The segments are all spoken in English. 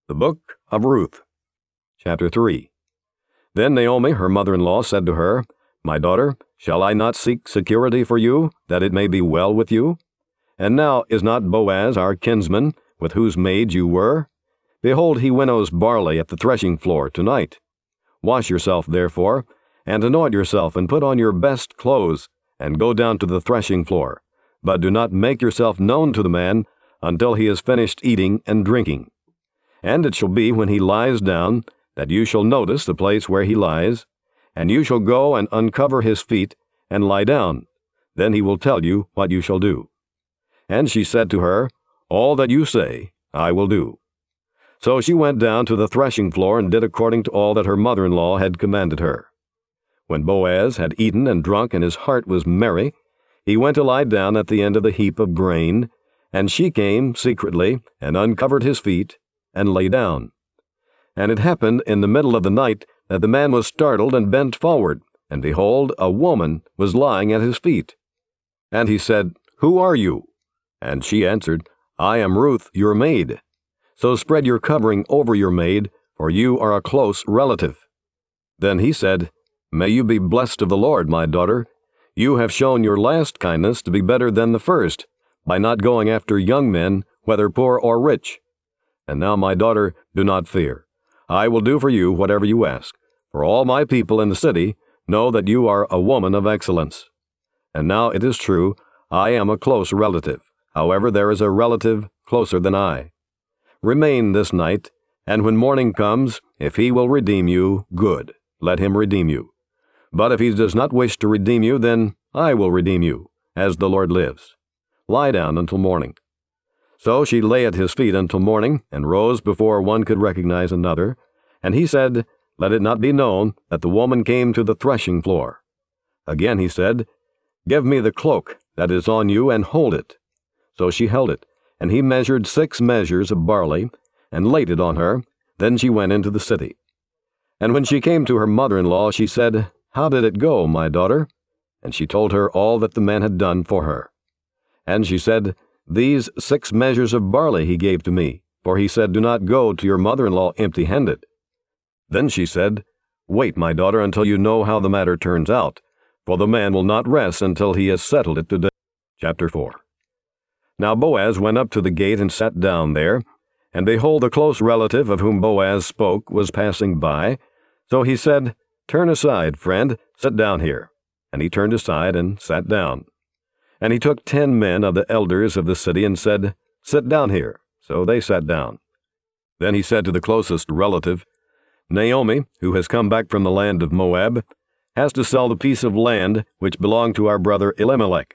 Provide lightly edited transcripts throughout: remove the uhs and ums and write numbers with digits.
The Book of Ruth. Chapter 3. Then Naomi, her mother-in-law, said to her, My daughter, shall I not seek security for you, that it may be well with you? And now is not Boaz our kinsman, with whose maid you were? Behold, he winnows barley at the threshing floor tonight. Wash yourself, therefore, and anoint yourself, and put on your best clothes, and go down to the threshing floor. But do not make yourself known to the man until he has finished eating and drinking. And it shall be when he lies down, that you shall notice the place where he lies, and you shall go and uncover his feet, and lie down. Then he will tell you what you shall do. And she said to her, All that you say, I will do. So she went down to the threshing floor, and did according to all that her mother-in-law had commanded her. When Boaz had eaten and drunk, and his heart was merry, he went to lie down at the end of the heap of grain, and she came secretly, and uncovered his feet, and lay down. And it happened in the middle of the night that the man was startled and bent forward, and behold, a woman was lying at his feet. And he said, Who are you? And she answered, I am Ruth, your maid. So spread your covering over your maid, for you are a close relative. Then he said, May you be blessed of the Lord, my daughter. You have shown your last kindness to be better than the first, by not going after young men, whether poor or rich. And now, my daughter, do not fear. I will do for you whatever you ask, for all my people in the city know that you are a woman of excellence. And now it is true, I am a close relative. However, there is a relative closer than I. Remain this night, and when morning comes, if he will redeem you, good, let him redeem you. But if he does not wish to redeem you, then I will redeem you, as the Lord lives. Lie down until morning. So she lay at his feet until morning, and rose before one could recognize another. And he said, Let it not be known that the woman came to the threshing floor. Again he said, Give me the cloak that is on you, and hold it. So she held it, and he measured 6 measures of barley, and laid it on her. Then she went into the city. And when she came to her mother-in-law, she said, How did it go, my daughter? And she told her all that the man had done for her. And she said, These 6 measures of barley he gave to me, for he said, Do not go to your mother-in-law empty-handed. Then she said, Wait, my daughter, until you know how the matter turns out, for the man will not rest until he has settled it today. Chapter 4. Now Boaz went up to the gate and sat down there, and behold, a close relative of whom Boaz spoke was passing by. So he said, Turn aside, friend, sit down here. And he turned aside and sat down. And he took 10 men of the elders of the city and said, Sit down here. So they sat down. Then he said to the closest relative, Naomi, who has come back from the land of Moab, has to sell the piece of land which belonged to our brother Elimelech.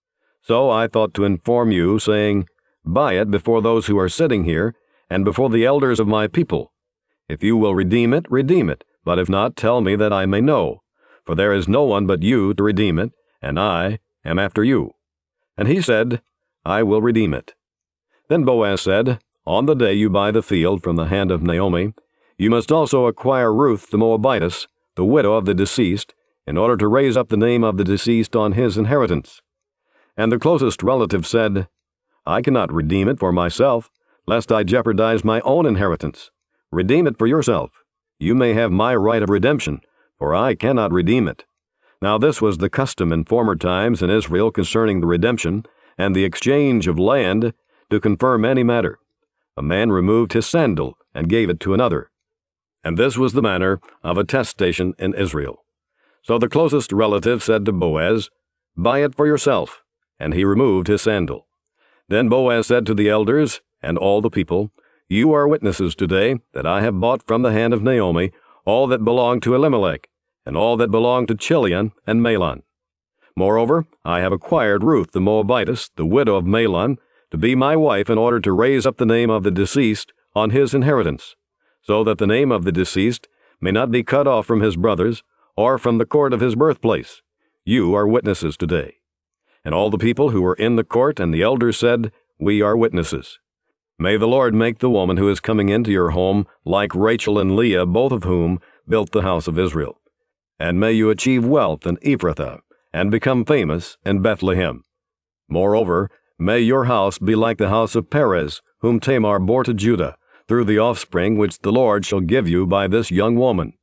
So I thought to inform you, saying, Buy it before those who are sitting here, and before the elders of my people. If you will redeem it, but if not, tell me that I may know. For there is no one but you to redeem it, and I am after you. And he said, I will redeem it. Then Boaz said, On the day you buy the field from the hand of Naomi, you must also acquire Ruth the Moabitess, the widow of the deceased, in order to raise up the name of the deceased on his inheritance. And the closest relative said, I cannot redeem it for myself, lest I jeopardize my own inheritance. Redeem it for yourself. You may have my right of redemption, for I cannot redeem it. Now this was the custom in former times in Israel concerning the redemption and the exchange of land to confirm any matter. A man removed his sandal and gave it to another. And this was the manner of attestation in Israel. So the closest relative said to Boaz, Buy it for yourself. And he removed his sandal. Then Boaz said to the elders and all the people, You are witnesses today that I have bought from the hand of Naomi all that belonged to Elimelech, and all that belonged to Chilion and Mahlon. Moreover, I have acquired Ruth the Moabitess, the widow of Mahlon, to be my wife in order to raise up the name of the deceased on his inheritance, so that the name of the deceased may not be cut off from his brothers, or from the court of his birthplace. You are witnesses today. And all the people who were in the court and the elders said, We are witnesses. May the Lord make the woman who is coming into your home like Rachel and Leah, both of whom built the house of Israel. And may you achieve wealth in Ephrathah, and become famous in Bethlehem. Moreover, may your house be like the house of Perez, whom Tamar bore to Judah, through the offspring which the Lord shall give you by this young woman."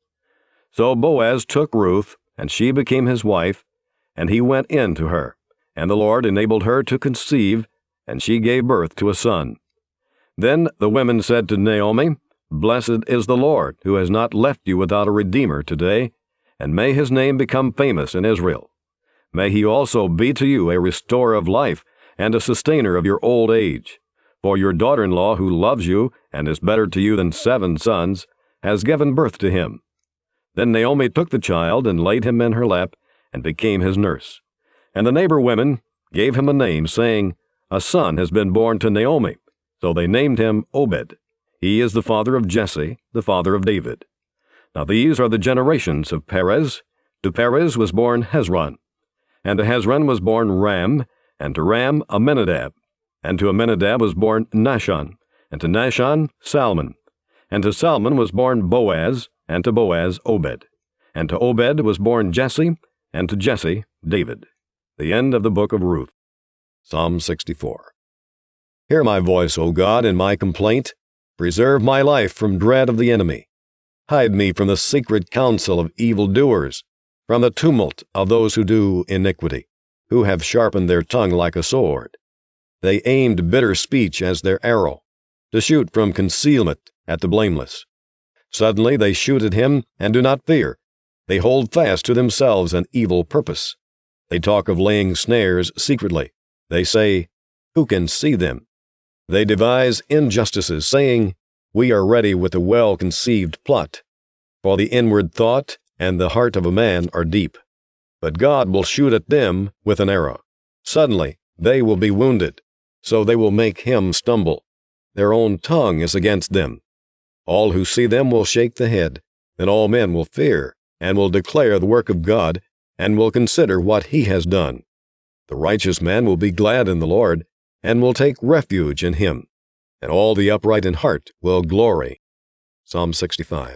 So Boaz took Ruth, and she became his wife, and he went in to her, and the Lord enabled her to conceive, and she gave birth to a son. Then the women said to Naomi, "Blessed is the Lord, who has not left you without a redeemer today, and may his name become famous in Israel. May he also be to you a restorer of life and a sustainer of your old age. For your daughter-in-law, who loves you and is better to you than 7 sons, has given birth to him." Then Naomi took the child and laid him in her lap and became his nurse. And the neighbor women gave him a name, saying, "A son has been born to Naomi." So they named him Obed. He is the father of Jesse, the father of David. Now these are the generations of Perez. To Perez was born Hezron, and to Hezron was born Ram, and to Ram Amminadab, and to Amminadab was born Nahshon, and to Nahshon Salmon, and to Salmon was born Boaz, and to Boaz Obed, and to Obed was born Jesse, and to Jesse David. The end of the book of Ruth. Psalm 64. Hear my voice, O God, in my complaint. Preserve my life from dread of the enemy. Hide me from the secret counsel of evildoers, from the tumult of those who do iniquity, who have sharpened their tongue like a sword. They aimed bitter speech as their arrow, to shoot from concealment at the blameless. Suddenly they shoot at him and do not fear. They hold fast to themselves an evil purpose. They talk of laying snares secretly. They say, "Who can see them?" They devise injustices, saying, "We are ready with a well-conceived plot." For the inward thought and the heart of a man are deep. But God will shoot at them with an arrow. Suddenly they will be wounded, so they will make him stumble. Their own tongue is against them. All who see them will shake the head. Then all men will fear, and will declare the work of God, and will consider what he has done. The righteous man will be glad in the Lord, and will take refuge in him, and all the upright in heart will glory. Psalm 65.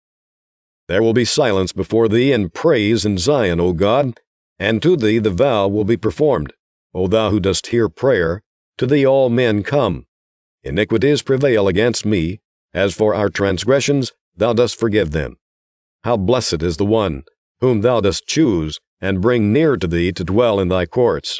There will be silence before thee, and praise in Zion, O God, and to thee the vow will be performed. O thou who dost hear prayer, to thee all men come. Iniquities prevail against me. As for our transgressions, thou dost forgive them. How blessed is the one whom thou dost choose, and bring near to thee to dwell in thy courts.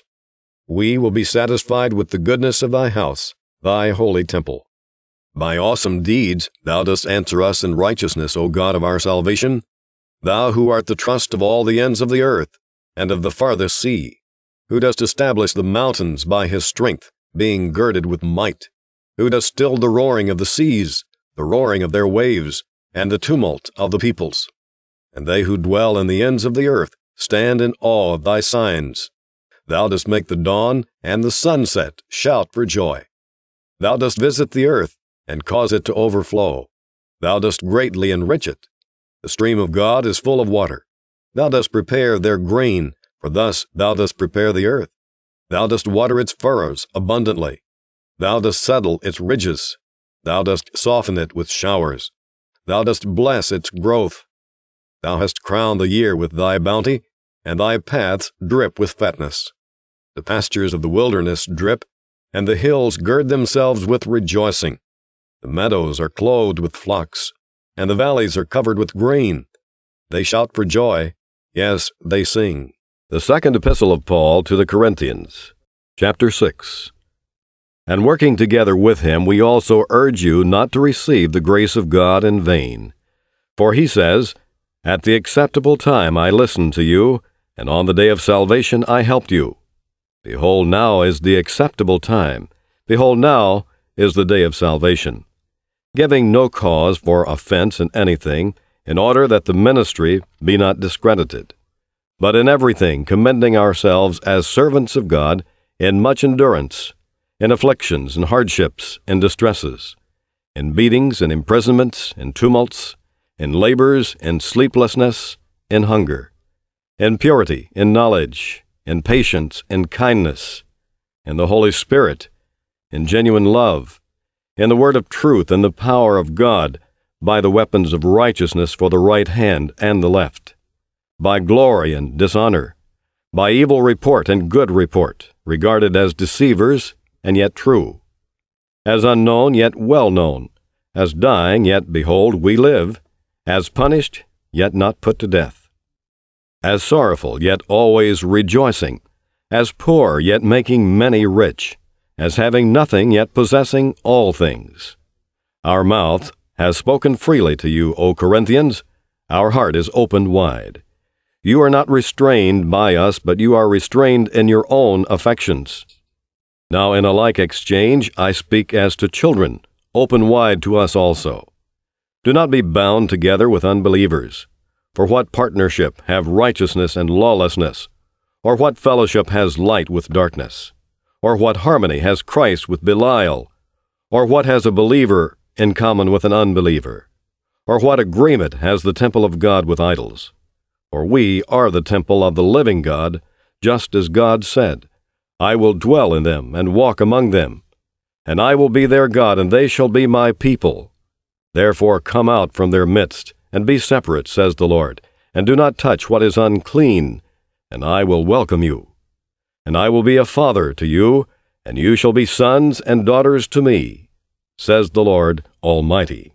We will be satisfied with the goodness of thy house, thy holy temple. By awesome deeds thou dost answer us in righteousness, O God of our salvation, thou who art the trust of all the ends of the earth, and of the farthest sea, who dost establish the mountains by his strength, being girded with might, who dost still the roaring of the seas, the roaring of their waves, and the tumult of the peoples. And they who dwell in the ends of the earth stand in awe of thy signs. Thou dost make the dawn and the sunset shout for joy. Thou dost visit the earth, and cause it to overflow. Thou dost greatly enrich it. The stream of God is full of water. Thou dost prepare their grain, for thus thou dost prepare the earth. Thou dost water its furrows abundantly. Thou dost settle its ridges. Thou dost soften it with showers. Thou dost bless its growth. Thou hast crowned the year with thy bounty, and thy paths drip with fatness. The pastures of the wilderness drip, and the hills gird themselves with rejoicing. The meadows are clothed with flocks, and the valleys are covered with grain. They shout for joy, yes, they sing. The second epistle of Paul to the Corinthians, chapter 6. And working together with him, we also urge you not to receive the grace of God in vain. For he says, "At the acceptable time I listened to you, and on the day of salvation I helped you. Behold, now is the acceptable time. Behold, now is the day of salvation. Giving no cause for offense in anything, in order that the ministry be not discredited. But in everything commending ourselves as servants of God, in much endurance, in afflictions and hardships and distresses, in beatings and imprisonments and tumults, in labors and sleeplessness, in hunger, in purity, in knowledge, in patience, in kindness, in the Holy Spirit, in genuine love, in the word of truth and the power of God, by the weapons of righteousness for the right hand and the left, by glory and dishonor, by evil report and good report, regarded as deceivers and yet true, as unknown yet well known, as dying, yet behold, we live, as punished, yet not put to death, as sorrowful, yet always rejoicing, as poor, yet making many rich, as having nothing, yet possessing all things. Our mouth has spoken freely to you, O Corinthians. Our heart is opened wide. You are not restrained by us, but you are restrained in your own affections. Now in a like exchange I speak as to children, open wide to us also. Do not be bound together with unbelievers. For what partnership have righteousness and lawlessness? Or what fellowship has light with darkness? Or what harmony has Christ with Belial? Or what has a believer in common with an unbeliever? Or what agreement has the temple of God with idols? For we are the temple of the living God, just as God said, I will dwell in them and walk among them, and I will be their God, and they shall be my people. Therefore come out from their midst, and be separate, says the Lord, and do not touch what is unclean, and I will welcome you. And I will be a father to you, and you shall be sons and daughters to me, says the Lord Almighty.